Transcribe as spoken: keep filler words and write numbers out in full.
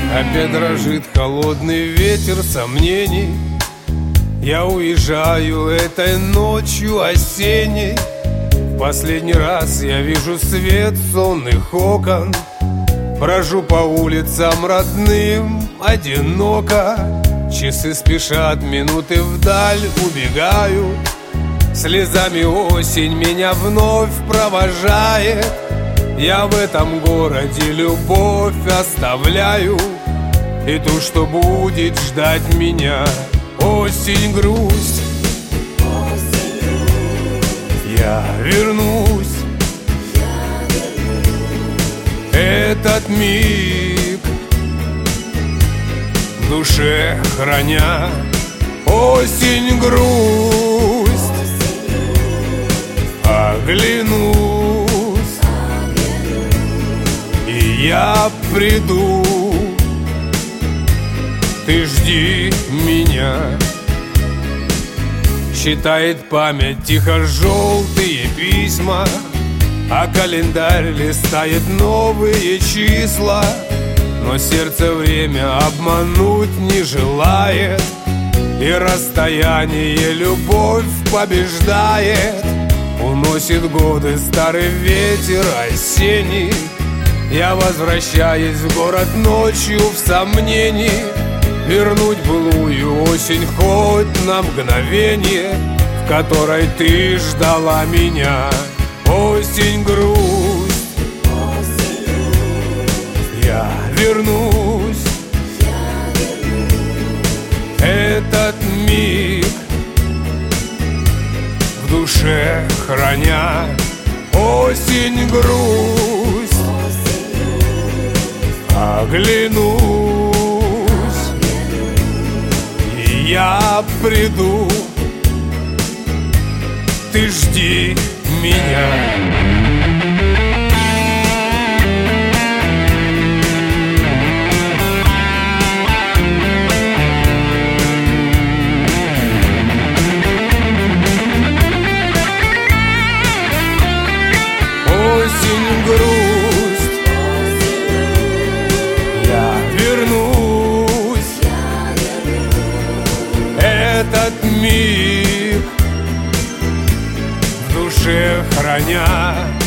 Опять дрожит холодный ветер сомнений. Я уезжаю этой ночью осенней. Последний раз я вижу свет сонных окон. Брожу по улицам родным одиноко. Часы спешат, минуты вдаль убегают. Слезами осень меня вновь провожает. Я в этом городе любовь оставляю, и ту, что будет ждать меня. Осень, грусть, Осень, грусть. Я вернусь, Я вернусь. Этот миг в душе храня. Осень, грусть, Осень, грусть. Оглянусь, и я приду. Ты жди меня. Считает память тихо желтые письма, а календарь листает новые числа. Но сердце время обмануть не желает, и расстояние любовь побеждает. Уносит годы старый ветер осенний. Я возвращаюсь в город ночью в сомнении. Вернуть былую осень хоть на мгновение, в которой ты ждала меня. Осень, грусть, Осень, грусть. Я вернусь, Я вернусь. Этот миг в душе храня. Осень, грусть, Осень, грусть. Оглянусь, и я приду. Ты жди меня. Осень, грусть, Я вернусь, Этот миг в душе храня.